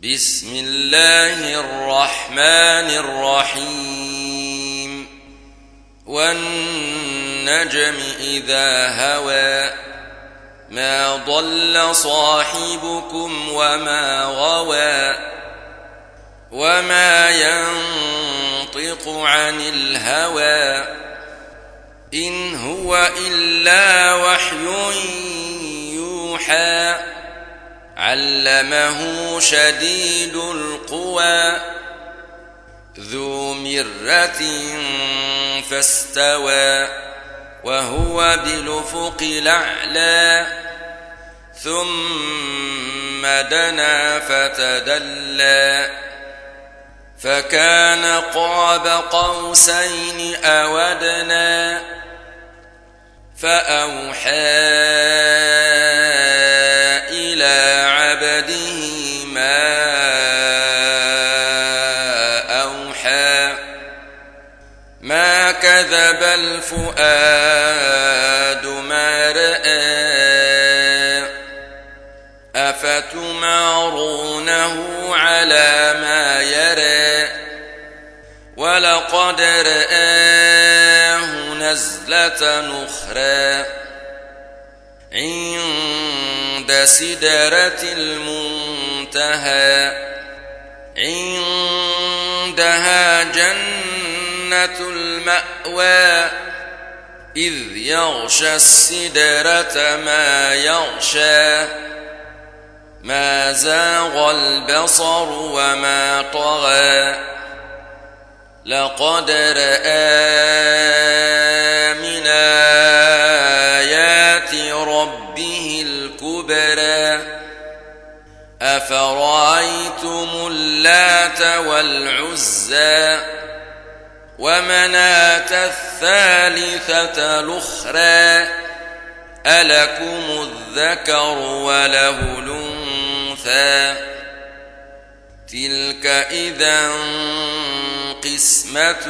بسم الله الرحمن الرحيم والنجم إذا هوى ما ضل صاحبكم وما غوى وما ينطق عن الهوى إن هو إلا وحي يوحى علمه شديد القوى ذو مرة فاستوى وهو بالأفق الأعلى ثم دنا فتدلى فكان قاب قوسين أو أدنى فأوحى إلى عبده ما أوحى ما كذب الفؤاد ما رأى أفتمارونه على ما يرى ولقد رآه نزلة أخرى عند سدرة المنتهى عندها جنة المأوى إذ يغشى السدرة ما يغشى ما زاغ البصر وما طغى لقد رأى من آيات ربه الكبرى أفرأيتم اللات والعزى ومناة الثالثة الأخرى ألكم الذكر وله الأنثى تلك إذا قسمة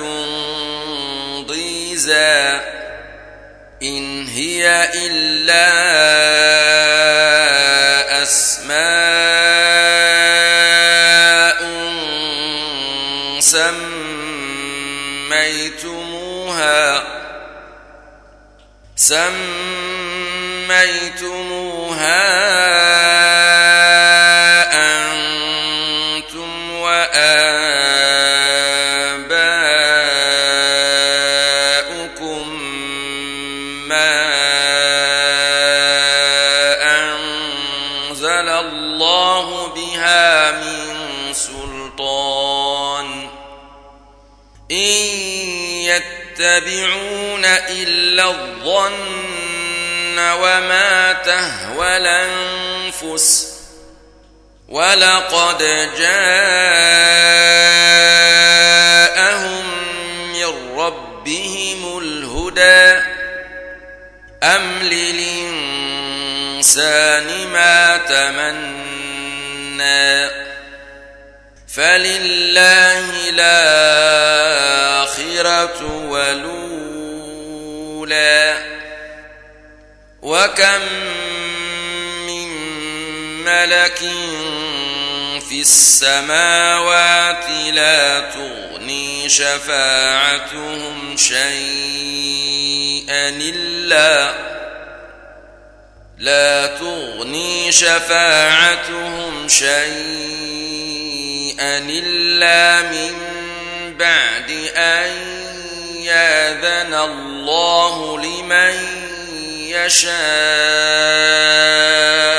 ضيزى إن هي إلا أسماء سميتموها أنتم وآباؤكم ما أنزل الله بها من سلطان إن يتبعون إلا الظن وما تهوى الأنفس ولقد جاءهم من ربهم الهدى أم للإنسان ما تمنى فلله الآخرة والأولى وكم من ملك في السماوات لا تغني شفاعتهم شيئا إلا من بعد أن يأذن الله لمن يشاء